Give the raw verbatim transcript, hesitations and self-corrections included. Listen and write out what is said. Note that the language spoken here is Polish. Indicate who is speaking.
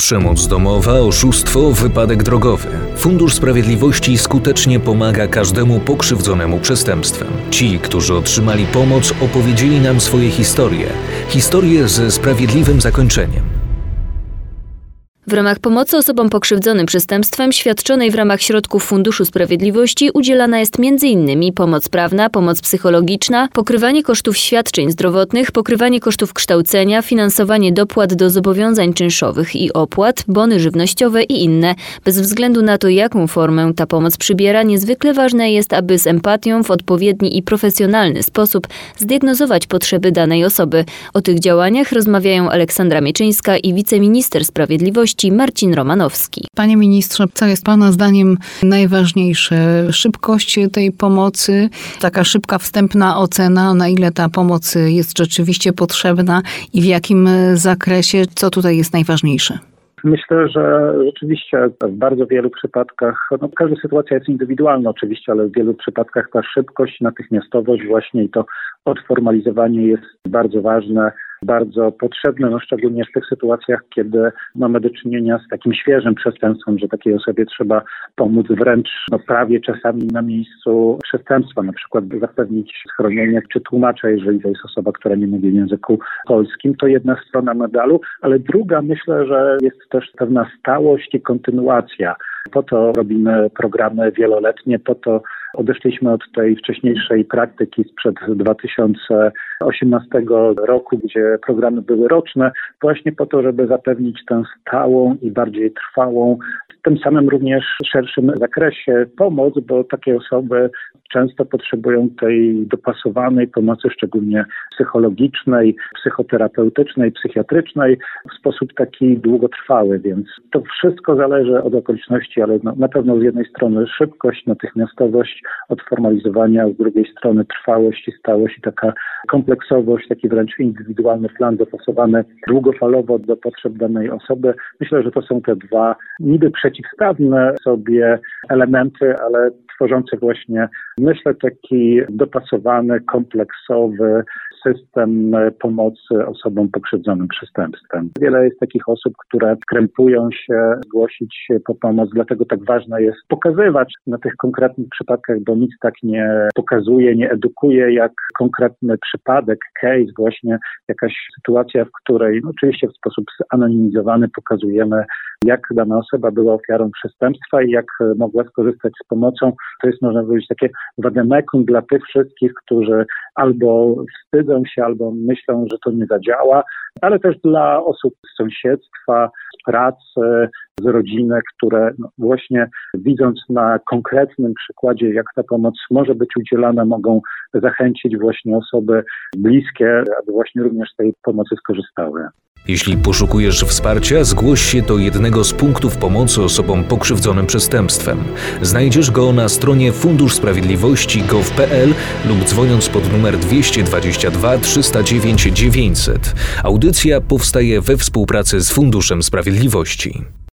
Speaker 1: Przemoc domowa, oszustwo, wypadek drogowy. Fundusz Sprawiedliwości skutecznie pomaga każdemu pokrzywdzonemu przestępstwem. Ci, którzy otrzymali pomoc, opowiedzieli nam swoje historie. Historie ze sprawiedliwym zakończeniem.
Speaker 2: W ramach pomocy osobom pokrzywdzonym przestępstwem świadczonej w ramach środków Funduszu Sprawiedliwości udzielana jest między innymi pomoc prawna, pomoc psychologiczna, pokrywanie kosztów świadczeń zdrowotnych, pokrywanie kosztów kształcenia, finansowanie dopłat do zobowiązań czynszowych i opłat, bony żywnościowe i inne. Bez względu na to, jaką formę ta pomoc przybiera, niezwykle ważne jest, aby z empatią w odpowiedni i profesjonalny sposób zdiagnozować potrzeby danej osoby. O tych działaniach rozmawiają Aleksandra Mieczyńska i wiceminister sprawiedliwości Marcin Romanowski.
Speaker 3: Panie ministrze, co jest Pana zdaniem najważniejsze? Szybkość tej pomocy, taka szybka wstępna ocena, na ile ta pomoc jest rzeczywiście potrzebna i w jakim zakresie, co tutaj jest najważniejsze?
Speaker 4: Myślę, że rzeczywiście w bardzo wielu przypadkach, no każda sytuacja jest indywidualna oczywiście, ale w wielu przypadkach ta szybkość, natychmiastowość właśnie i to odformalizowanie jest bardzo ważne, bardzo potrzebne, no szczególnie w tych sytuacjach, kiedy mamy do czynienia z takim świeżym przestępstwem, że takiej osobie trzeba pomóc wręcz no, prawie czasami na miejscu przestępstwa, na przykład zapewnić schronienie czy tłumacza, jeżeli to jest osoba, która nie mówi w języku polskim. To jedna strona medalu, ale druga myślę, że jest też pewna stałość i kontynuacja. Po to robimy programy wieloletnie, po to odeszliśmy od tej wcześniejszej praktyki sprzed dwa tysiące osiemnastego roku, gdzie programy były roczne, właśnie po to, żeby zapewnić tę stałą i bardziej trwałą, w tym samym również szerszym zakresie pomoc, bo takie osoby często potrzebują tej dopasowanej pomocy, szczególnie psychologicznej, psychoterapeutycznej, psychiatrycznej w sposób taki długotrwały, więc to wszystko zależy od okoliczności, ale no, na pewno z jednej strony szybkość, natychmiastowość odformalizowania, z drugiej strony trwałość i stałość i taka kompleksowość, taki wręcz indywidualny plan dopasowany długofalowo do potrzeb danej osoby. Myślę, że to są te dwa niby przeciwstawne sobie elementy, ale tworzące właśnie, myślę, taki dopasowany, kompleksowy system pomocy osobom pokrzywdzonym przestępstwem. Wiele jest takich osób, które krępują się zgłosić się po pomoc, dlatego tak ważne jest pokazywać na tych konkretnych przypadkach, bo nic tak nie pokazuje, nie edukuje, jak konkretny przypadek, case, właśnie jakaś sytuacja, w której no, oczywiście w sposób zanonimizowany pokazujemy, jak dana osoba była ofiarą przestępstwa i jak mogła skorzystać z pomocą. To jest, można powiedzieć, takie wademekum dla tych wszystkich, którzy albo wstydzą się, albo myślą, że to nie zadziała, ale też dla osób z sąsiedztwa, z pracy, z rodziny, które no, właśnie widząc na konkretnym przykładzie, jak ta pomoc może być udzielana, mogą zachęcić właśnie osoby bliskie, aby właśnie również z tej pomocy skorzystały.
Speaker 1: Jeśli poszukujesz wsparcia, zgłoś się do jednego z punktów pomocy osobom pokrzywdzonym przestępstwem. Znajdziesz go na stronie fundusz sprawiedliwości kropka gov kropka pe el lub dzwoniąc pod numer dwieście dwadzieścia dwa trzysta dziewięć dziewięćset. Audycja powstaje we współpracy z Funduszem Sprawiedliwości.